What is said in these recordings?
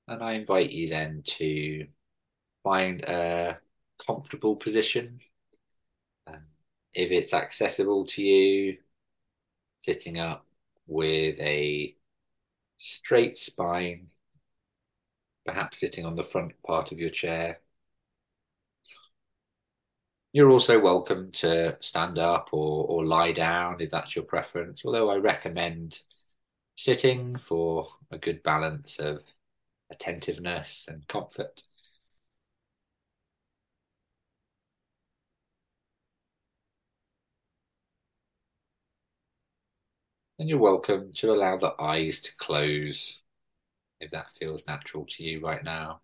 And I invite you then to find a comfortable position. Um, if it's accessible to you, sitting up with a straight spine, perhaps sitting on the front part of your chair. You're also welcome to stand up or lie down if that's your preference, although I recommend sitting for a good balance of attentiveness and comfort. And you're welcome to allow the eyes to close if that feels natural to you right now.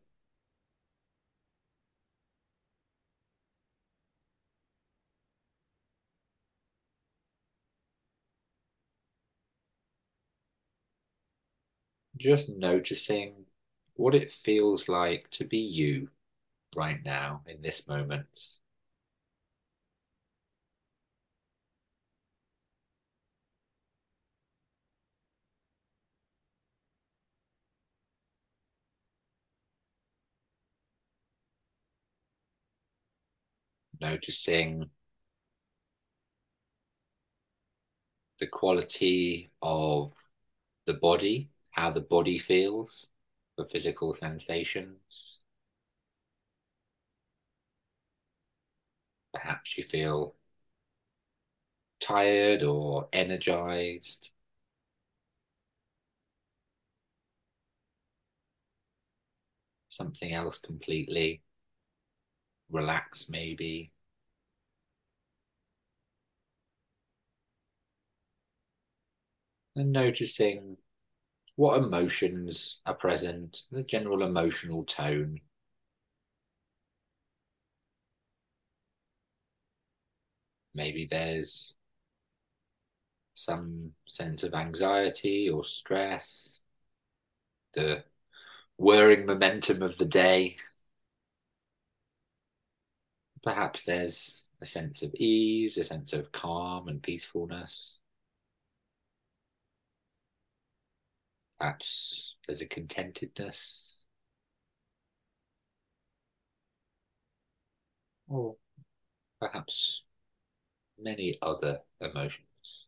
Just noticing what it feels like to be you right now in this moment. Noticing the quality of the body, how the body feels, the physical sensations. Perhaps you feel tired or energized, something else completely, relaxed maybe. And noticing what emotions are present, the general emotional tone. Maybe there's some sense of anxiety or stress, the whirring momentum of the day. Perhaps there's a sense of ease, a sense of calm and peacefulness. Perhaps there's a contentedness, or perhaps many other emotions.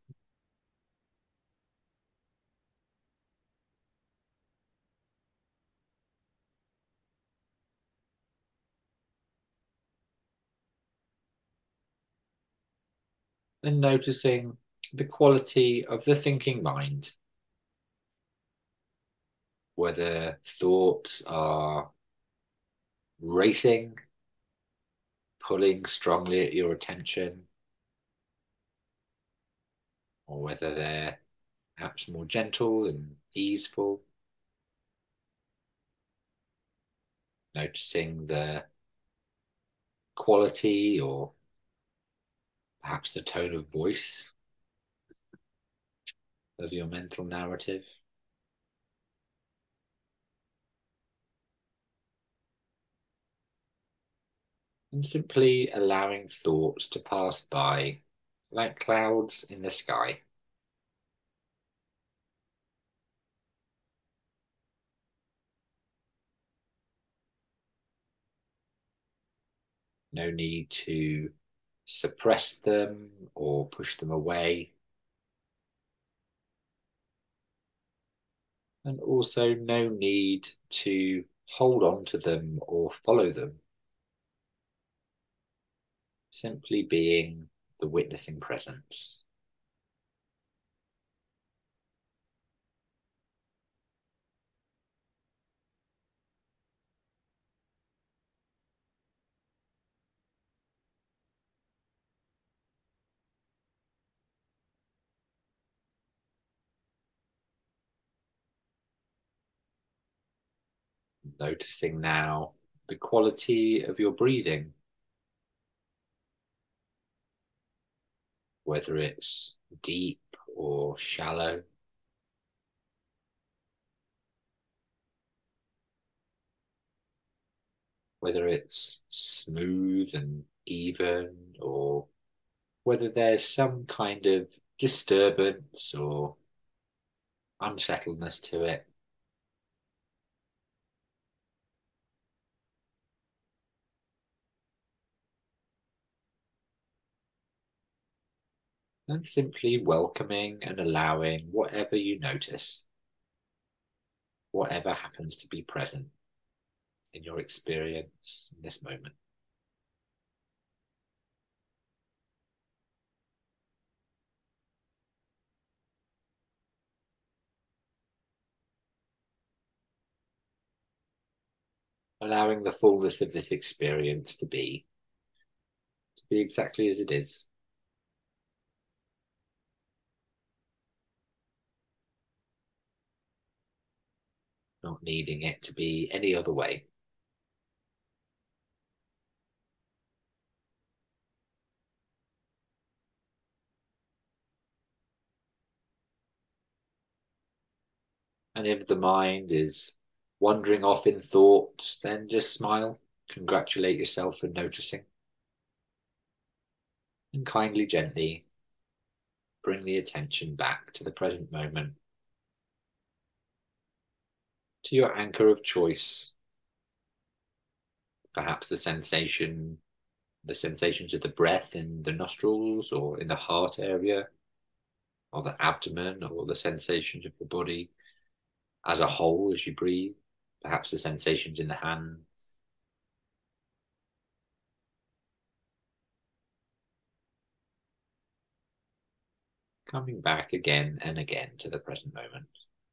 And noticing the quality of the thinking mind, whether thoughts are racing, pulling strongly at your attention, or whether they're perhaps more gentle and easeful. Noticing the quality or perhaps the tone of voice of your mental narrative. And simply allowing thoughts to pass by like clouds in the sky. No need to suppress them or push them away. And also no need to hold on to them or follow them. Simply being the witnessing presence. Noticing now the quality of your breathing, whether it's deep or shallow, whether it's smooth and even, or whether there's some kind of disturbance or unsettledness to it. and simply welcoming and allowing whatever you notice, whatever happens to be present in your experience in this moment. Allowing the fullness of this experience to be exactly as it is. Not needing it to be any other way. And if the mind is wandering off in thoughts, then just smile, congratulate yourself for noticing, and kindly, gently bring the attention back to the present moment, to your anchor of choice, perhaps the sensations of the breath in the nostrils or in the heart area, or the abdomen, or the sensations of the body as a whole as you breathe, perhaps the sensations in the hand. Coming back again and again to the present moment.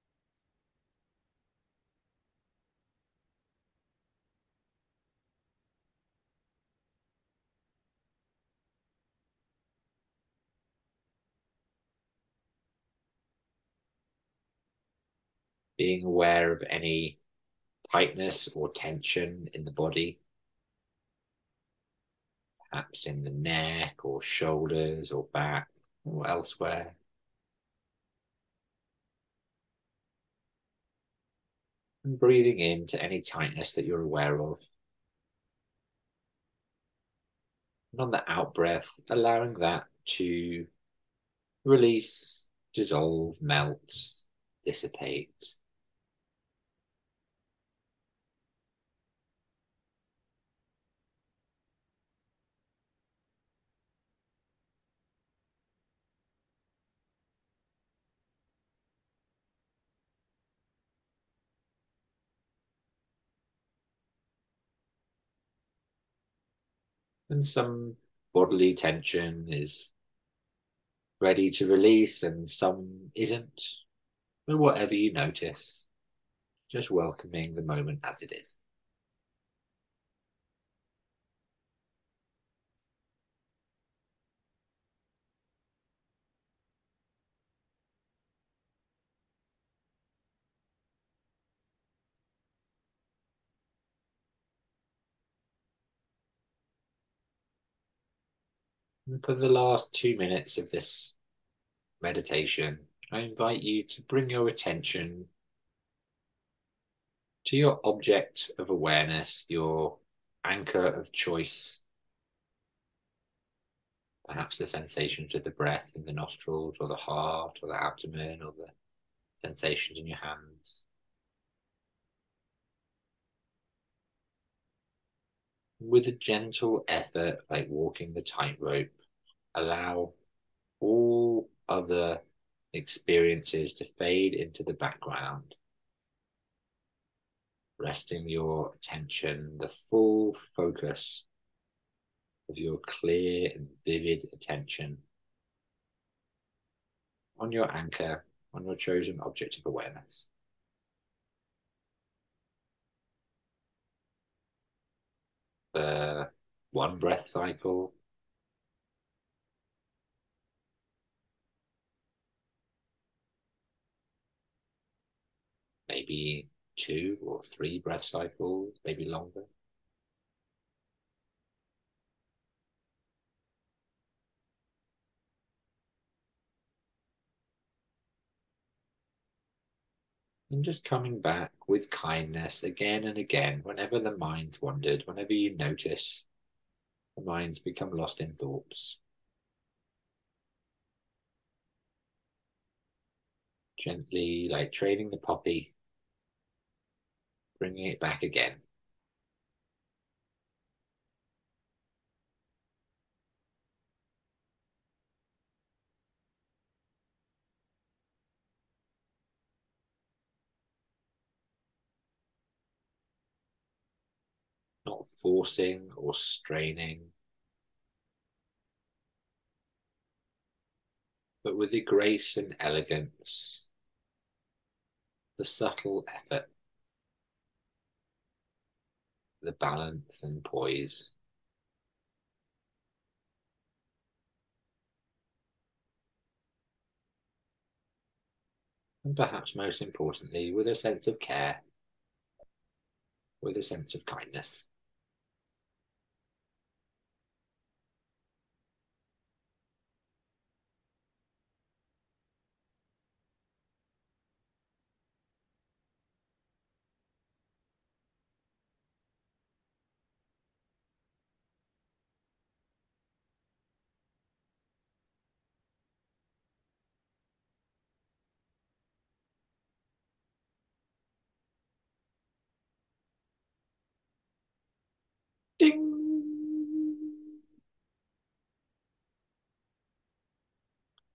Being aware of any tightness or tension in the body, perhaps in the neck or shoulders or back or elsewhere. And breathing into any tightness that you're aware of. And on the out breath, allowing that to release, dissolve, melt, dissipate. And some bodily tension is ready to release and some isn't. But whatever you notice, just welcoming the moment as it is. And for the last 2 minutes of this meditation, I invite you to bring your attention to your object of awareness, your anchor of choice, perhaps the sensations of the breath in the nostrils or the heart or the abdomen or the sensations in your hands. With a gentle effort, like walking the tightrope, allow all other experiences to fade into the background, resting your attention, the full focus of your clear and vivid attention on your anchor, on your chosen object of awareness. The one breath cycle, maybe 2 or 3 breath cycles, maybe longer. And just coming back with kindness again and again, whenever the mind's wandered, whenever you notice the mind's become lost in thoughts. Gently, like training the puppy, bringing it back again. forcing or straining, but with the grace and elegance, the subtle effort, the balance and poise, and perhaps most importantly, with a sense of care, with a sense of kindness.